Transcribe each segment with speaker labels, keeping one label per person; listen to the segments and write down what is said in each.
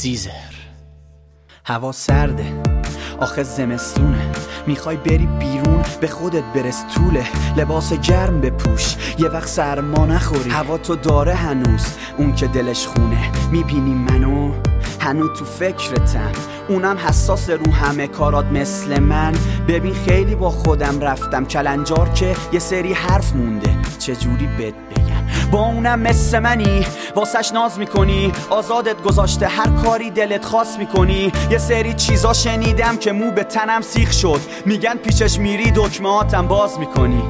Speaker 1: سیزر. هوا سرده، آخه زمستونه، میخوای بری بیرون به خودت برس طوله. لباس گرم بپوش یه وقت سرما نخوری. هوا تو داره هنوز اون که دلش خونه. میبینی منو هنوز تو فکرتم، اونم حساس رو همه کارات مثل من. ببین خیلی با خودم رفتم کلنجار که یه سری حرف مونده، چجوری بهت بگم؟ با اونم مثل منی، واسش ناز میکنی، آزادت گذاشته هر کاری دلت خواست میکنی. یه سری چیزا شنیدم که مو به تنم سیخ شد، میگن پیشش میری دکمهاتم باز میکنی.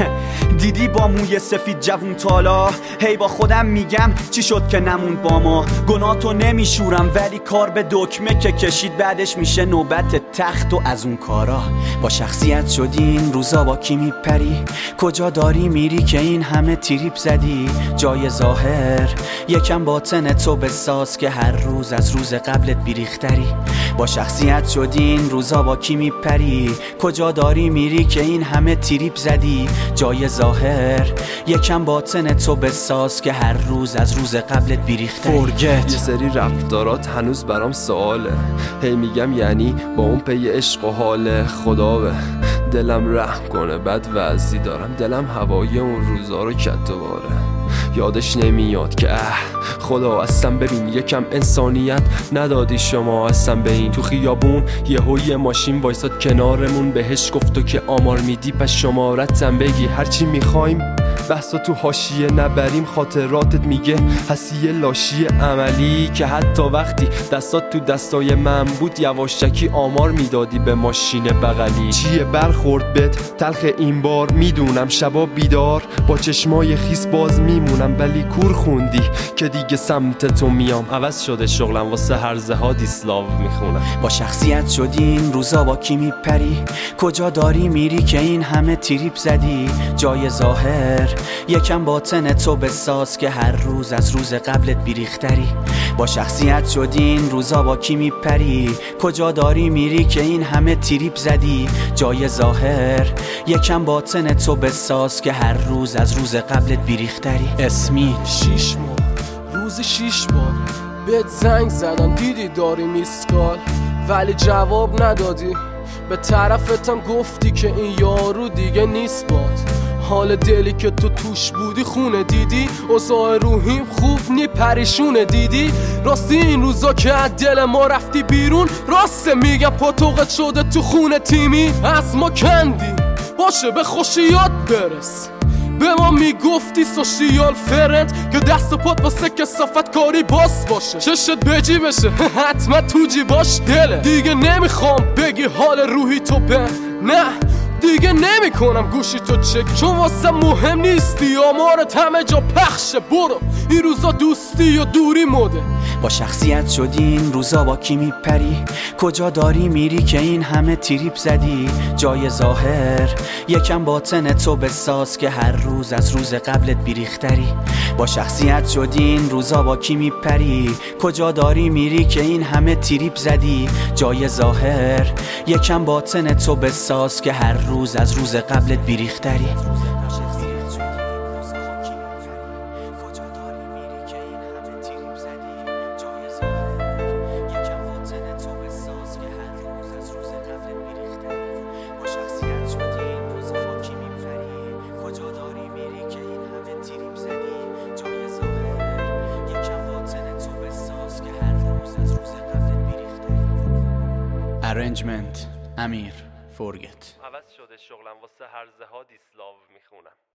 Speaker 1: دیدی با موی سفید جوون تالا، هی با خودم میگم چی شد که نموند با ما. گناهتو نمیشورم ولی کار به دکمه که کشید بعدش میشه نوبت تخت و از اون کارا. با شخصیت شدی این روزا با کی میپری؟ کجا داری میری که این همه تریپ زدی؟ جای ظاهر یکم باطن تو بساز که هر روز از روز قبلت بیریختری. با شخصیت شدی این روزا با کی میپری؟ کجا داری میری که این همه تریپ زدی؟ جای ظاهر یکم باطن تو بساز که هر روز از روز قبلت بیریختری.
Speaker 2: یه سری رفتارات هنوز برام سواله، هی میگم یعنی با اون پی عشق و حال خدا به دلم رحم کنه. بد وضعی دارم، دلم هوای اون روزا رو کت و باره. یادش نمیاد که خدا اصلا ببین یکم انسانیت ندادی شما اصلا به این. تو خیابون یه ماشین وایساد کنارمون، بهش گفتو که آمار میدی پس شمارتم بگی. هرچی میخوایم بحثا تو حاشیه نبریم، خاطراتت میگه هستی لاشی عملی که حتی وقتی دستات تو دستای من بود یواشکی آمار میدادی به ماشین بغلی. چیه برخورد بهت تلخ این بار؟ میدونم شبا بیدار با چشمای خیس باز میمونم، ولی کور خوندی که دیگه سمت تو میام. عوض شده شغلم واسه هرزه ها دیسلاو میخونم.
Speaker 1: با شخصیت شدی این روزا با کی میپری؟ کجا داری میری که این همه تریپ زدی؟ جای ظاهر یکم باطن تو بساز که هر روز از روز قبلت بیریختری. با شخصیت شدی این روزا با کی میپری؟ کجا داری میری که این همه تریپ زدی؟ جای ظاهر یکم باطن تو بساز که هر روز از روز قبلت بیریختری. اسمی
Speaker 3: 6 ماه روزی 6 بار بهت زنگ زدم، دیدی داری میسکال ولی جواب ندادی. به طرفتم گفتی که این یارو دیگه نیست باد. حال دلی که تو توش بودی خونه دیدی، اوضاع روحیم خوب نی پریشونه دیدی. راستی این روزا که از دل ما رفتی بیرون، راسته میگم پاتوقت شده تو خونه تیمی. از ما کندی باشه به خوشیات برس، به ما میگفتی سوشیال فرند که دست و پات واسه کثافت کاری باس باشه. چشت بجی بشه حتما تو جیباش دله. دیگه نمیخوام بگی حال روحی تو به نه، دیگه نمی کنم گوشی تو چک چون واسه مهم نیستی. آمارت همه جا پخشه، برو این روزا دوستی و دوری مده.
Speaker 1: با شخصیت شدی این روزا با کی میپری؟ کجا داری میری که این همه تریپ زدی؟ جای ظاهر یکم باطن تو بساز که هر روز از روز قبلت بیریختری. با شخصیت شدی این روزا با کی میپری؟ کجا داری میری که این همه تریپ زدی؟ جای ظاهر یکم باطن تو بساز که هر روز از روز قبلت بیریختری. Arrangement امیر فورگت.
Speaker 2: عوض شده شغلم واسه هرزه ها دیسلاو میخونم.